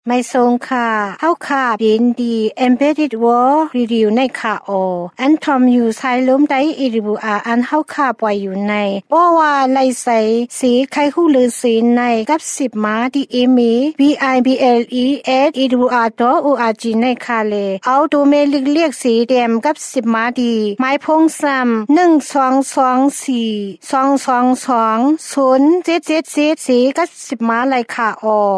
ไม่ทรงค่ะเฮาค่ะยินดี Embedded World Review ในค่ะอันทอมอยู่ใช้ล้มได้อีริบูอันเฮาค่ะปล่อยอยู่ในบ่ว่าไลใส่สีไข่หูหรือสีในกับ10มาที่อีมี bibles@iribua.org ในค่ะเลยเอาดูเมลิกเรียกสีแดงกับ10มาดีไม้พงซ้ำ1224 222 0777สีกับ10มาเลยค่ะ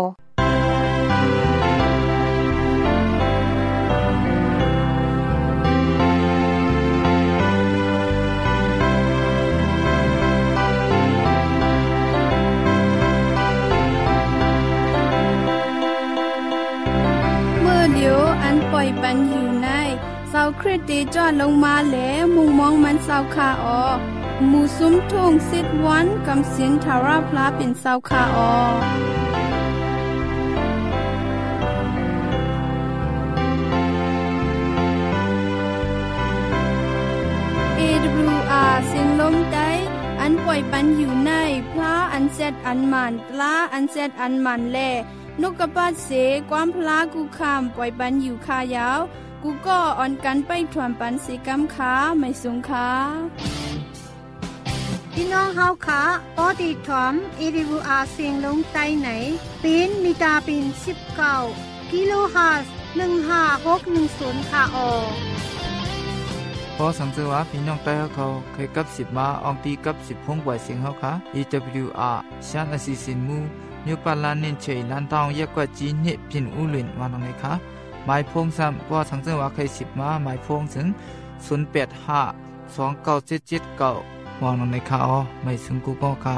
เดี๋ยวอันปล่อยปันอยู่ในเสาคริสต์จอดลงมาแล้วมุงมองมันเสาคาหมู่ซุ้มทุ่งซิดวันกำเสียงทาราพลาเป็นเสาคาAWR เสียงลมได้อันปล่อยปันอยู่ในพระอันเซตอันมันปลาอันเซตอันมันแลนกกระปาดเสความพลากูคำปล่อยปันอยู่คายาวกูก็อ่อนกันไปถวนปันสีกำขาไม่สูงขาพี่น้องเฮาค่ะปอดีถอม AWR เสียงลงใต้ไหนเป็นมีตาเป็น19กิโลเฮิรตซ์15610ค่ะพอสังเกตว่าพี่น้องใต้เขาเคยกับ10มาอองตีกับ10พงบ่อยเสียงเฮาค่ะ AWR ชานอสิสินมูนิวปาลานินเชยลันตองยกว่าจีนิพินอุลินวานงไงคะหมายพงซ้ำพอสังเกตว่าเคย10มาหมายพงถึง08529779วานงไงคะไม่ถึงกูก็ค่ะ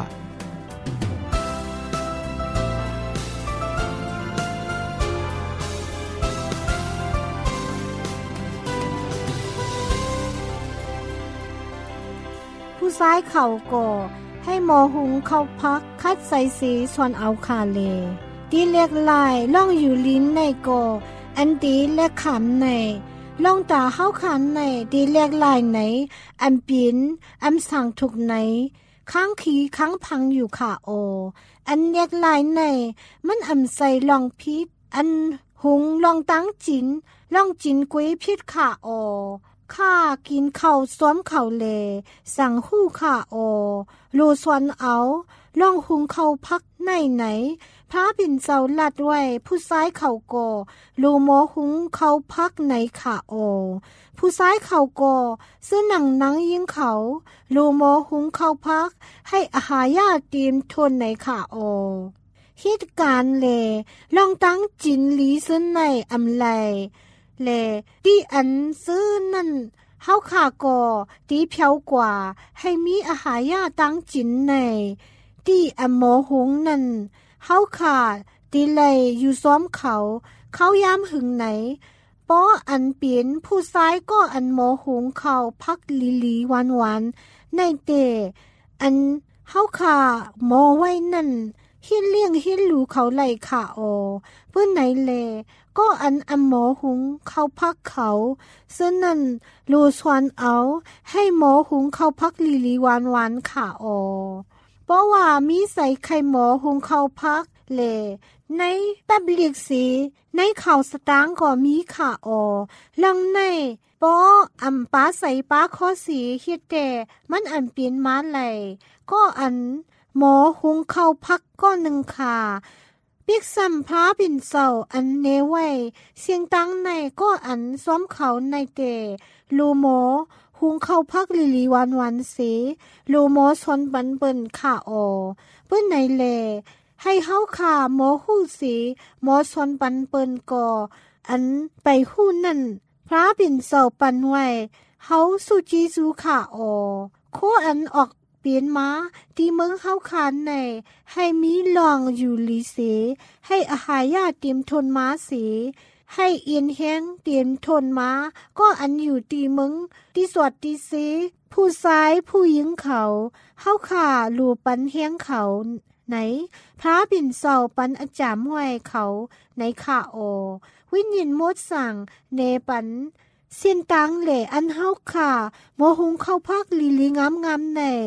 ผู้ซ้ายเข่าก่อให้หมอหุงเข้าพักคัดใส่สีชวนเอาคาเลดีเล็กลายล่องอยู่ลิ้นในก่ออันดีเล็กขำในล่องตาเข้าขันในดีเล็กลายไหนอันปินอันสั่งถูกไหนค้างขีค้างพังอยู่ค่ะอันเล็กลายในมันอันใส่ลองพิษอันหุงลองตั้งจินลองจินกุ้ยพิษค่ะข้ากินข้าวซ้อมข้าวเลสั่งหู้ข้ารูสวนเอาล่องหุงข้าวพักไหนพระบินเจ้าลัดไว้ผู้ซ้ายเข่าก่อรูโมหุงข้าวพักไหนข้าผู้ซ้ายเข่าก่อซื้อหนังยิงเขารูโมหุงข้าวพักให้อาหารยาเตรียมทนไหนข้าเหตุการณ์เลล่องตั้งจินลีซื้อในอำไลแลที่อันซื้อนั่นเฮาขาก่อตีเพียวกว่าให้มีอาหารยาตั้งจินในที่อโมหงนั่นเฮาขาตีเลยอยู่ซ้อมเขายามหึงไหนป้ออันเปลี่ยนผู้ซ้ายก็อันโมหงเขาพักลีหวานในเตอันเฮาขาโมไว้นั่นเฮียนเลี้ยงเฮียนหลูเขาไหลขาเพื่อนไหนแลก็อันหมอหุงเขาพักเขาซึ่งนั่นรูสวนเอาให้หมอหุงเขาพักลีหวานค่ะเพราะว่ามีใส่ไข่หมอหุงเขาพักแลในแป๊บเลียกสีในข่าวสตางก็มีค่ะลังในป้อป้าใส่ป้าข้อสีเฮ็ดแต่มันอันเปลี่ยนมาไหลก็อันหมอหุงเข้าพักก้อนหนึ่งค่ะปิกซัมพระบินเศร้าอันเนไว้เสียงตั้งในก็อันซ้อมเขาในเตลูโมหุงเข้าพักลีหวานเสลูโมชนบันเบิ่นค่ะเปิ้นไหนแลให้เฮาค่ะหมอฮู้สีหมอชนบันเปิ้นก่ออันไปฮู้นั่นพระบินเศร้าปันไว้เฮาสุจีจูค่ะโคอันออกเปลี่ยนมาที่เมืองเฮาคานในให้มีลองอยู่ลีเสให้อาหารยาเตรียมทนมาเสให้เอียนแห้งเตรียมทนมาก็อันอยู่ตีเมืองที่สวดที่เสผู้ซ้ายผู้หญิงเขาเฮาขาลูปันแห้งเขาไหนพระบินเศร้าปันอาจามห้วยเขาในค่ะวิญญาณมดสั่งเนปันเส้นตังเหล่อันเฮาค่ะโมหุงเข้าพักลีงามใน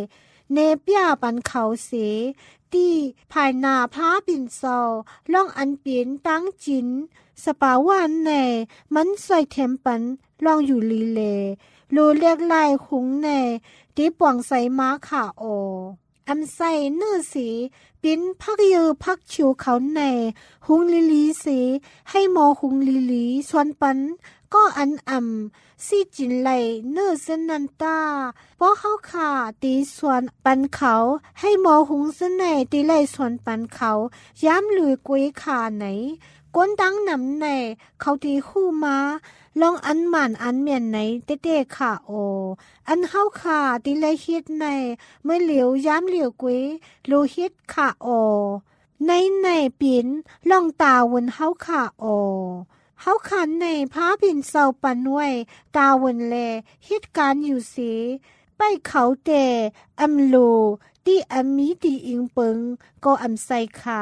เนเปียปันเขาเสที่ภายนาพาปินโซล่องอันเปลี่ยนตั้งจินสปาวันในมันใส่เทมปันล่องอยู่ลีเลรูเรียกลายหุงในที่ป่วงใส่ม้าขาโออำใส่เนื้อสีปิ้นพักยือพักชิวเขาในหุงลิลีสีให้หมอหุงลิลีชวนปันก็อันซี่จินไหลเนื้อเส้นนันตาเพราะเขาขาตีส่วนปันเขาให้หมอหุงเส้นในตีไหลส่วนปันเขาย้ำลุยกุยขาไหนก้นดังนำในเขาตีคู่มาลองอันหมันอันเมียนไหนเต้ๆขาโออันเข้าขาตีไหลเฮ็ดในเมื่อเหลียวย้ำเหลียวกุยรูเฮ็ดขาโอในปิ่นลองตาวนเข้าขาโอเฮาขันในพาปิ่นเศร้าปันไว้ตาวันแลเหตุการณ์อยู่สีไปเขาแต่อำโลที่อำมีตีอิงเปิงก็อำใส่ค่ะ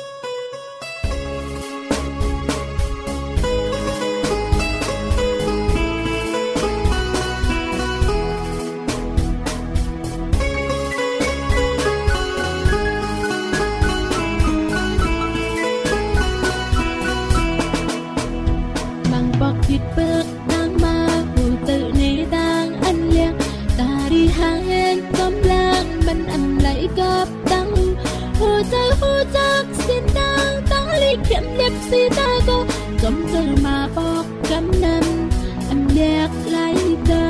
คิดเบิกนางมาหูตื่นในดังอันเลียงตาดีหางเงินกำลังมันอันไหลกับตังหูจักสิ้นดังตั้งลิเข็มเล็บสีตาก็จมเจอมาบอกกำนันอันแยกไหลเจอ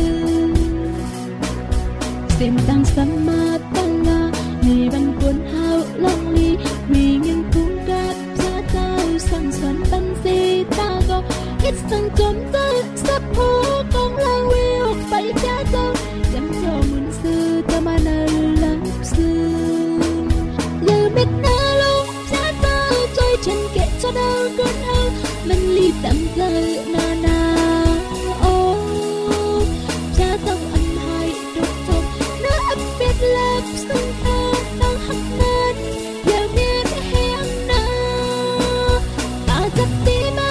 เส้นดังสมาตั้งลามีบรรพุนเฮาลองลีมีเงินคุ้งกับชาเจ้าสั่งสอนปันสีตาก็คิดสั่งจมเจอสับผูกองลางวิวไปจ้าเจ้าจำเจ้ามุนซื้อจะมาเนลับซื้ออย่าเม็ดนาลงจ้าเจ้าใจฉันเกะจะเดาก้นเอามันรีบดำเกลือนาโอ้จ้าเจ้าอันให้ดุจบน่าอับเป็ดลับซึ่งตาตั้งหักนั้นอย่าเมียนแห้งนาตาจับตีมา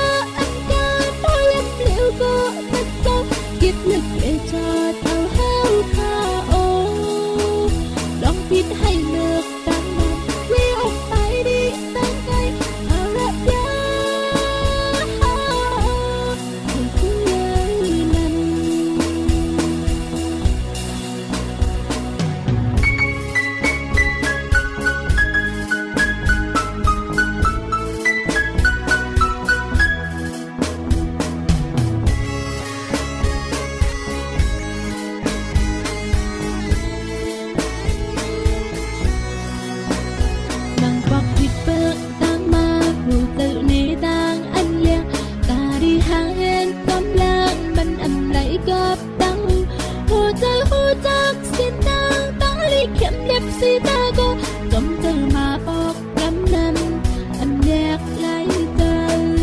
ก็ตัดเจ้าคิดลึกเอชาเท่าเฮาคาโอลองปิดให้เลิกตั้งมันวิ่งออกไปดิตั้งใจหาระยะคือนั้นสีตาก็จมเจอมาบอกกำนันอันแยกไหลเจอ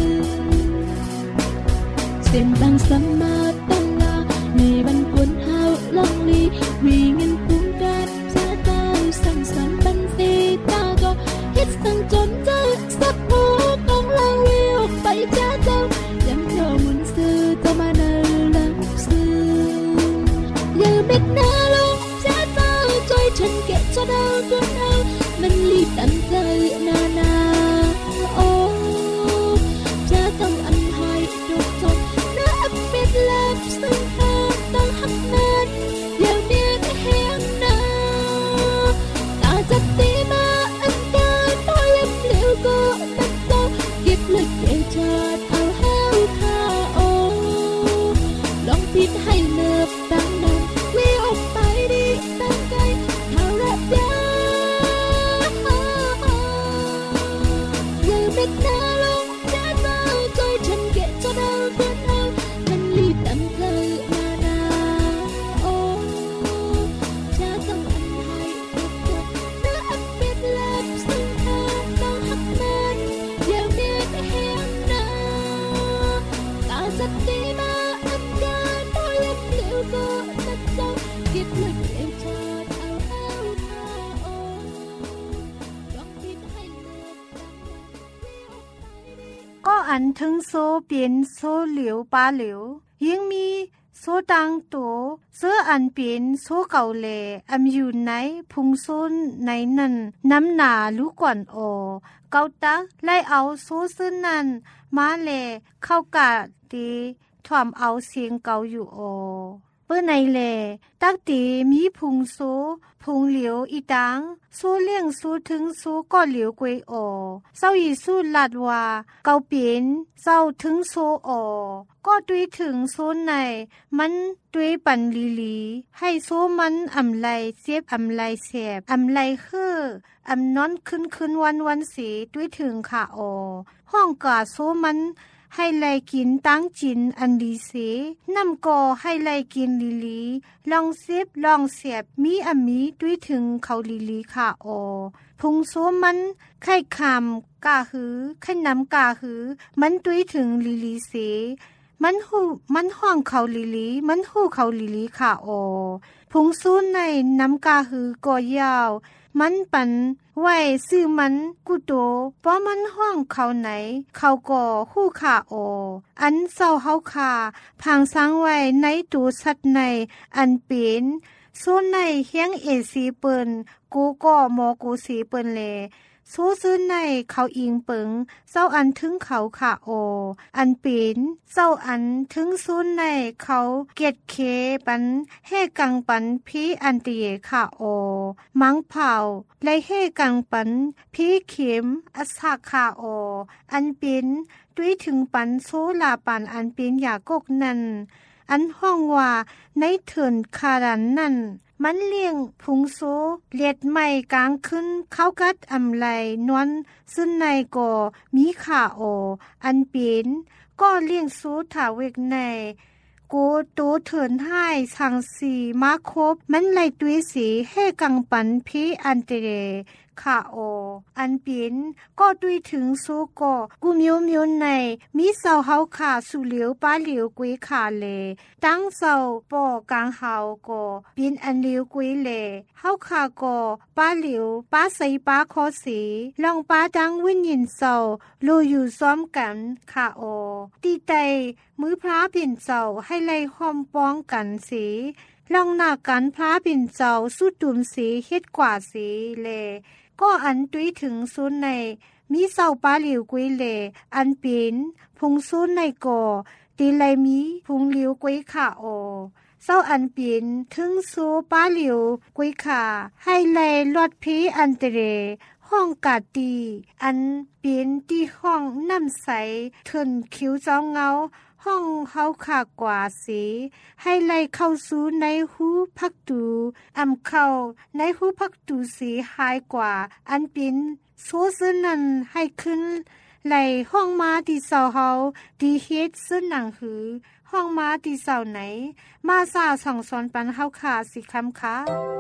เส้นบางสมาตั้งลามีบรรพุนเฮาลองลีมีเงินคุ้มกับชาเจ้าสั่งสอนปันสีตาก็คิดสั่งจมเจอสับผูกองลางวิวไปจ้าเจ้ายังเจ้ามุนซื้อจะมาเนลับซื้ออย่าเม็ดนาลงจ้าเจ้าใจฉันเกะจะเดาก้นเอามันรีบตั้งใจนาโอ้จ้าต้องอันให้ดุจบน่าอับเป็ดลับซึ่งหาตั้งหักนั้นอย่าเมียนแห้งนาตาจับตีมาอันการพอยับเหลียวก็ตัดเจ้าเก็บลึกเอชาเอาเฮาคาโอลองปิดให้เลิกตั้งนั้นวิ่งออกไปดิตั้งใจเท่าระยะอย่าเม็ดนาลงจ้าเจ้าใจฉันเกะจะเดาก้นเอามันรีบตั้งใจนาโอ้จ้าต้องอันให้ดุจบน่าอับเป็ดลับซึ่งหาตั้งหักนั้นอย่าเมียนแห้งนาตาจับตีมาอันการพอยับเหลียวก็ตัดเจ้าเก็บลึกเอชาเอาเฮาคาโอลองปิดให้เลิกตั้งนั้นวิ่งออกไปดิก็อันถึงโซเปลี่ยนโซเหลียวปาเหลียวยังมีโซตังโตเสืออันเป็นโซเก่าแลอำอยู่ในพุงโซนในนั้นน้ำหนาลูกก่อนโอเกาตักไล่เอาโซซึ่นนั้นมาแลเข้ากะตีถ่อมเอาเสียงเกาอยู่โอเปิ้นในแลตักตีมีพุงโซพุงเหลียวอีตังโซเลี้ยงโซถึงโซก็เหลียวกวยโอเศร้าอีสู้ลัดว่าเกาเปลี่ยนเศร้าถึงโซโอก็ตุยถึงโซในมันตุยปันลีลีให้โซมันอำไลเสียบอำไลแสบอำไลคืออำนอนขึ้นวันสีตุยถึงค่ะโอห้องกาโซมันให้ไลกินตั้งจินอันดีเสน้ำก่อให้ไลกินลีลีลองเสียบลองเสียบมีอมีด้วยถึงเขาลีลีค่ะโอพุงโซมันไข่คำกาหือไข่น้ำกาหือมันด้วยถึงลีลีเสมันห้องเขาลีลีมันหูเขาลีลีค่ะโอพุงซูนในน้ำกาหือก่อยาวมันปันไว้ซื้อมันกุโตเพราะมันห้องเขาไหนเขาก่อหู้ขาโออันเศร้าเฮาคาพังสร้างไว้ในตูสัตว์ในอันเป็นโซนในเฮียงเอซีเปินกูก็มอกูสีเปินเลโซซื้อในเขาอิงเปิงเศร้าอันถึงเขาขาโออันเป็นเศร้าอันถึงซูนในเขาเกียดเคปันเฮกังปันพี่อันเตียขาโอมังเผาและเฮกังปันพี่เข็มอัสาขาโออันเป็นด้วยถึงปันโซลาปันอันเป็นยากกนั่นอันห้องว่าในเถินคารันนั่นมันเลี้ยงพุงโซเลียดใหม่กลางขึ้นเข้ากัดอำไลนวลซึ่งในก่อมีขาโออันเป็นก็เลี้ยงโซถาเวกในโกโตเถินให้สังสีมาคบมันไหลตุยสีให้กังปันพีอันเตเรขาโออันเป็นก็ตุยถึงโซก็กูมิวในมีเสาเฮาขาสุเหลียวป้าเหลียวกุยขาเลตั้งเสาปอกลางเฮาก็เป็นอันเหลียวกุยเลเฮาขาก็ป้าเหลียวป้าใส่ป้าคอสีลองป้าดังวิญญาณเสาโลอยู่ซ้อมกันขาโอตีไตมือพระเปลี่ยนเสาให้ไล่ห้อมป้องกันสีลองหน้ากันพระเปลี่ยนเสาสุดดุมสีเฮ็ดกว่าสีเลก็อันตุยถึงซูนในมีเสาป้าเหลียวกุยเลอันเป็นพุงซูนในก่อตีไลมีพุงเหลียวกุยขาโอเสาอันเป็นถึงโซป้าเหลียวกุยขาให้ไลลอดพีอันเตเรห้องกาตีอันเป็นที่ห้องน้ำใสเทินคิ้วเจ้าเงาห้องเฮาขากว่าสีให้ไล่เข้าสู่ในหูพักตูอำเข้าในหูพักตูสีหายกว่าอันเป็นโซซึนันให้ขึ้นไล่ห้องมาที่เสาเฮาดีเฮ็ดซึ่นหนังหือห้องมาที่เสาไหนมาซาส่องสอนปันเฮาขาสิคำค่ะ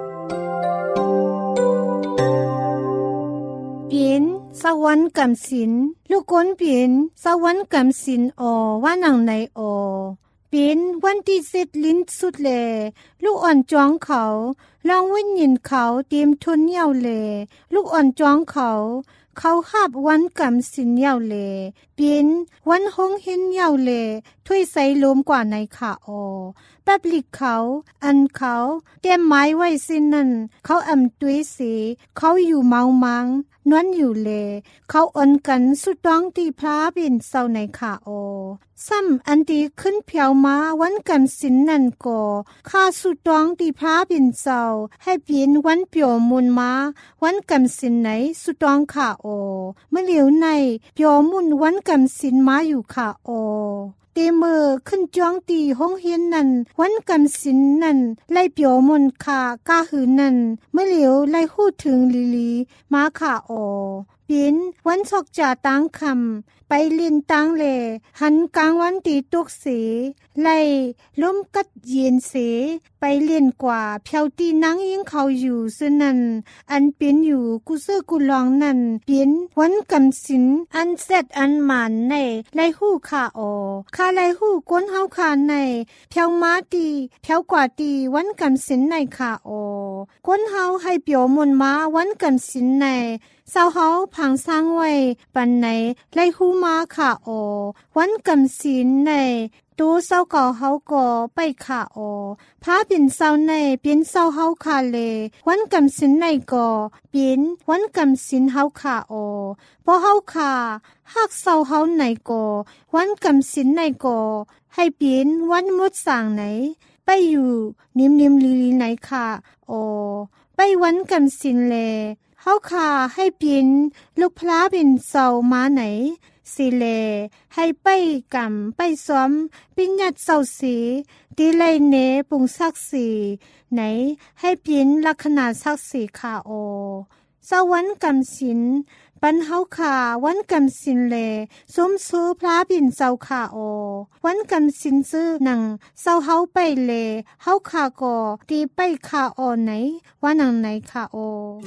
เปลี่ยนสวรรค์กำสินลูกคนเปลี่ยนสวรรค์กำสินอว่านังในอเป็นวันที่เสร็จลิ้นสุดแลลูกอ่อนจ้องเขาลองวิญญาณเขาเตรียมทุนเย่าแลลูกอ่อนจ้องเขาหับวันกำสินเย่าแลเป็นวันหงเห็นเย่าแลถ้วยใสลมกว่าในขาอแป๊บลิกเขาอันเขาเตรียมไม้ไว้สินนั่นเขาอำตุยสีเขาอยู่เมามังนวนอยู่เลเขาอ่อนกันสุดต้องที่พระเป็นเศร้าในขาโอซ้ำอันดีขึ้นเพียวมาวันกำสินนั่นก่อข้าสุดต้องที่พระเป็นเศร้าให้เปลี่ยนวันเปียวมุนมาวันกำสินไหนสุดต้องขาโอเมื่อเหลียวในเปียวมุนวันกำสินมาอยู่ขาโอเตมือขึ้นจ้องตีห้องเฮียนนั่นวันกำสินนั่นไล่เปียวมนคากาหืนนั่นเมื่อเหลียวไล่หู้ถึงลีลีมาขาโอเป็นวันศกจ่าตังคำไปเล่นตังเลหันกลางวันตีตุกเสไล่ล้มกัดเย็นเสไปเล่นกว่าเพียวตีนังยิงเขาอยู่ซึ่งนั่นอันเป็นอยู่กูซื้อกูลองนั่นเป็นวันกำสินอันเสร็จอันหมันในไล่หู้ขาโอข้าไล่หู้ก้นเฮาขาในเพียวมาตีเพียวกว่าตีวันกำสินในขาโอก้นเฮาให้เปียวมนมาวันกำสินในเศร้าเฮาผังสร้างไว้ปันไหนไล่หูมาค่ะโอวันกำศีลในตูเศร้าก่อเฮาก่อไปขาออพาเป็นเศร้าในเป็นเศร้าเฮาคาเลวันกำสินในก่อเป็นวันกำสินเฮาขาออพอเฮาขาหักเศร้าเฮาในก่อวันกำสินในก่อให้เป็นวันมุดสางไหนไปอยู่นิ่มๆลีๆไหนค่ะออไปวันกำสินแลเฮาขาให้เป็นลูกพลาเป็นเศร้ามาไหนสิเลให้ไปกำไปซ้อมปิญญัดเศร้าสีดีไลเนปุงซักสีไหนให้ปินลักษณะซักสีขาโอสวรรค์กำสินปันเฮาขาวันกำสินเลสมซื้อพระบินเศร้าขาโอวันกำสินซื้อหนังเศร้าเฮาไปเลเฮาขาก่อตีไปขาโอไหนว่าหนังไหนขาโอ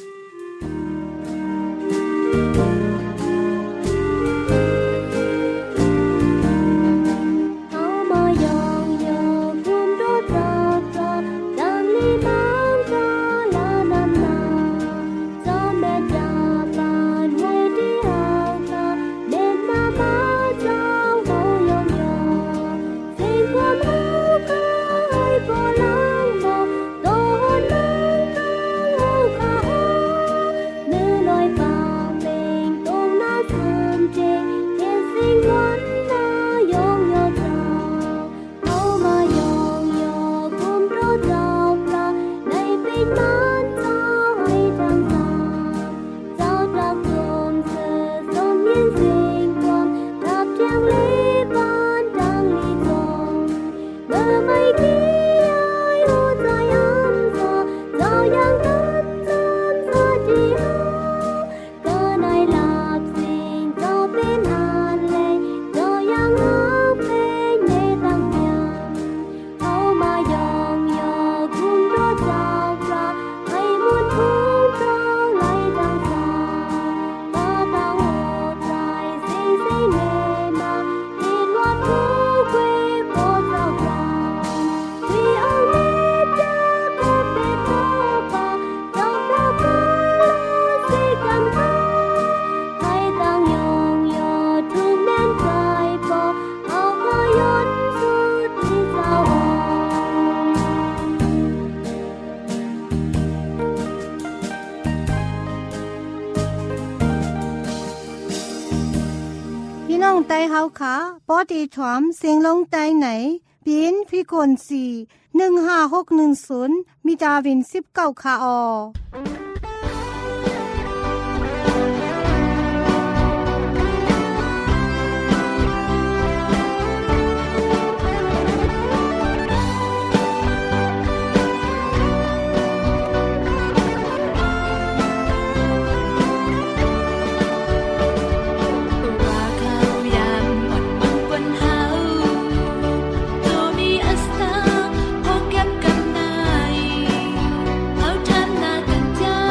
ไตเฮาค่ะปอดีถอมเสียงลงไตไหนปีนพิกล4156110มีดาวิน19ค่ะออเอาทำนากันใจ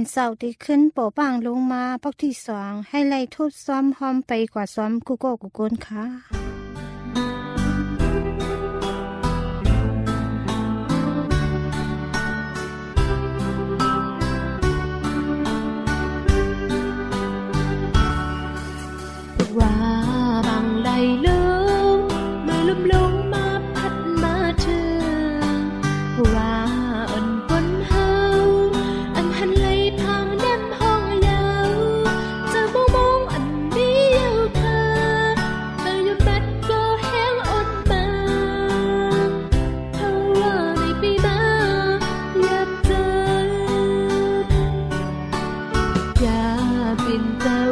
เสาที่ขึ้นโปป่างลงมาพอกที่2ให้ไล่ทุดซ้อมหอมไปกว่าซ้อมกุโกกุกนค่ะว่าบางใดลงเมื่อลมลงมาพัดมาเธอว่าอ่อนปนเฮาอันหันไหลทางแนมห้องยาวจะมองอันนี้ยาวค่ะเมื่อยุบัดก็แห้งอดมาเพราะว่าในปีมาอยากเจออย่าเป็นตา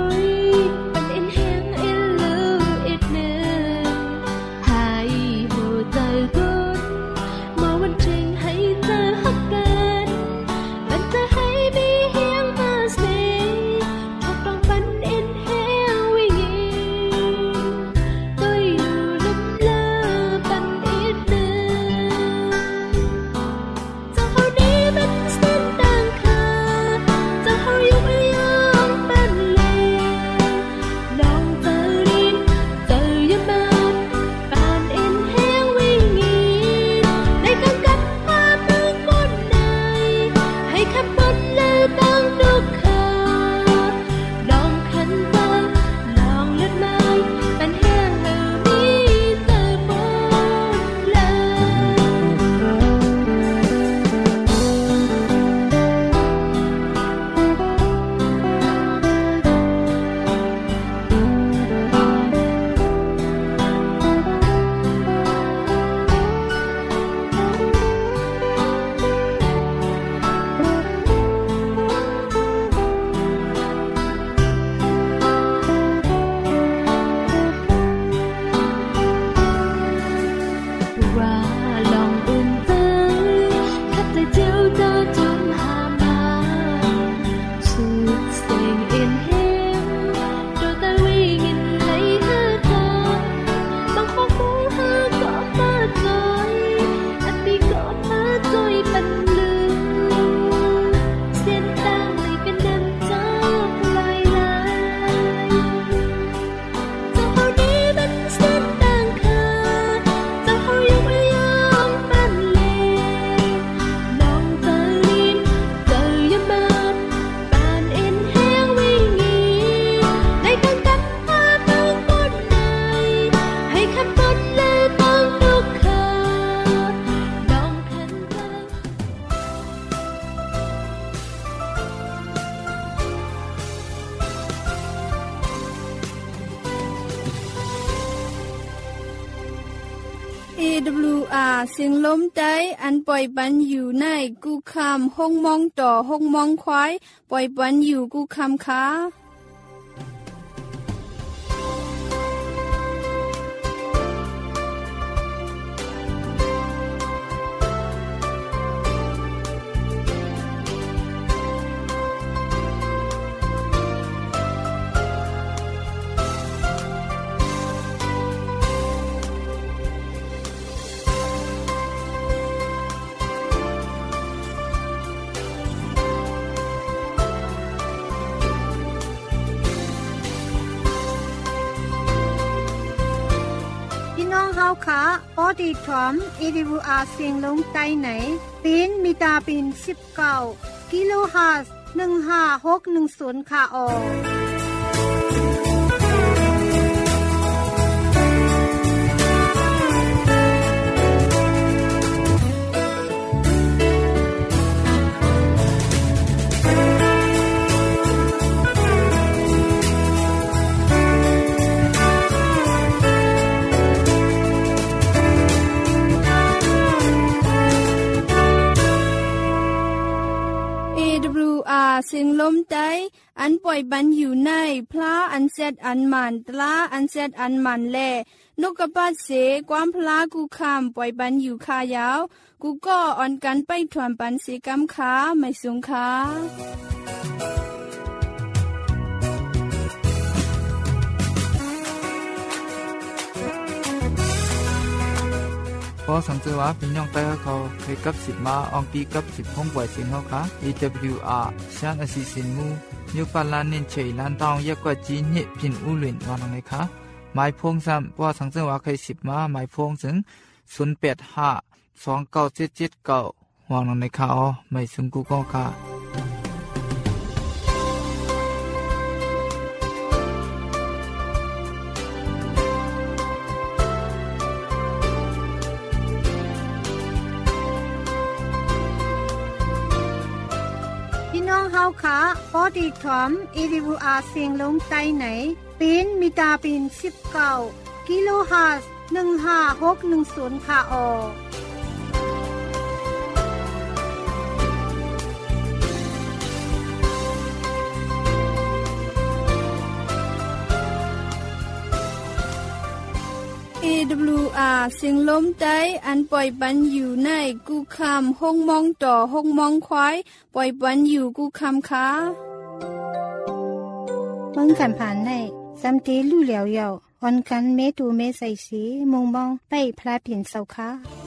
AWR เสียงล้มใจอันปล่อยปันอยู่ในกูคำห้องมองต่อห้องมองควายปล่อยปันอยู่กูคำค่ะค่ะปอดีถอม AWR เสียงลงใต้ไหนเป็นมีตาเป็น19กิโลเฮิรตซ์15610ค่ะออเสียงลมใจอันปล่อยบันอยู่ในพระอันเซตอันมันตลาอันเซตอันมันแลนกกระปัดเสความพลากูคำปล่อยบันอยู่คายาวกูก็อ่อนกันไปถวนปันเสกำขาไม่สูงขาพอสังเกตว่าพี่น้องแต่เขาเคยกับ10มาอองตีกับ10ห้องป่วยเสียงเฮาค่ะ AWR ชานอสิสินมูนิวปาลานินเชยลันตองยักกว่าจีนี่พินอุลินวานังไงคะหมายพงซ้ำพอสังเกตว่าเคย10มาหมายพงถึง08529779วางลงในข่าวไม่ซึ่งกูก็ค่ะพี่น้องเฮาค่ะพอดีถอม AWR เสียงลมใต้ไหนเป็นมิตาเป็น19กิโลเฮิรตซ์15610ค่ะออ AWR เสียงลมใต้อันปล่อยปันอยู่ในกูคำห้องมองต่อห้องมองควายปล่อยปันอยู่กูคำค่ะเบิ่งกันผ่านในซัมเตลู่เหลียวเยาออนกันเมตูเมใส่สีมงมองไปพระเปลี่ยนเสาค่ะ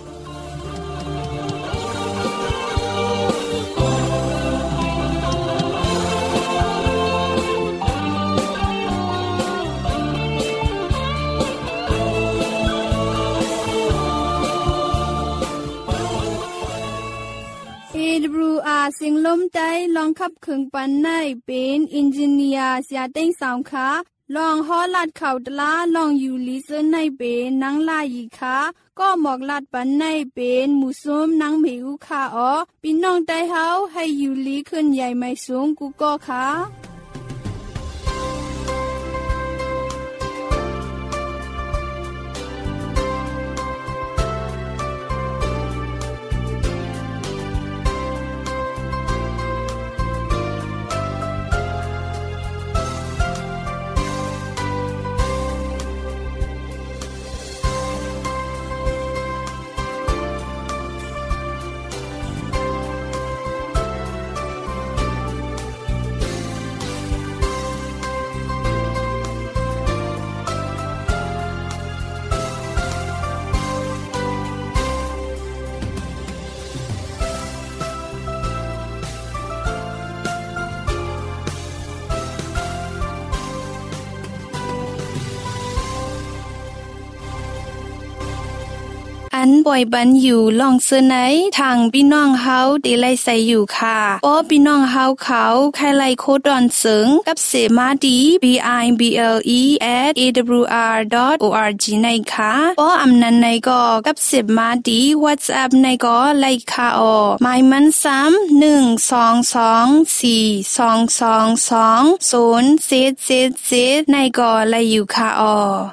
AWR เสียงลมใต้ลองขับเครื่องปันในเป็นอินจิเนียร์เสียเต้งสาวค่ะลองฮอลัดเข่าตลาลองอยู่ลิเซนในเป็นนังลายีค่ะก็หมอกลัดปันในเป็นหมูส้มนังเหวค่ะอ๋อพี่น้องใต้เฮาให้อยู่ลีขึ้นใหญ่ไม่สูงกูก็ค่ะอันบ่อยบันอยู่ลองเสื้อไหนทางพี่น้องเฮาได้ไล่ใส่อยู่ค่ะป้อพี่น้องเฮาเขาใครไล่โคดอนเสิงกับเสมาดี bible@awr.org ในค่ะป้ออำนันในก็กับเสมาดี WhatsApp ในก็ไล่ค่ะออหมายมันซ้ำ1224222 077ในก็ไล่อยู่ค่ะออ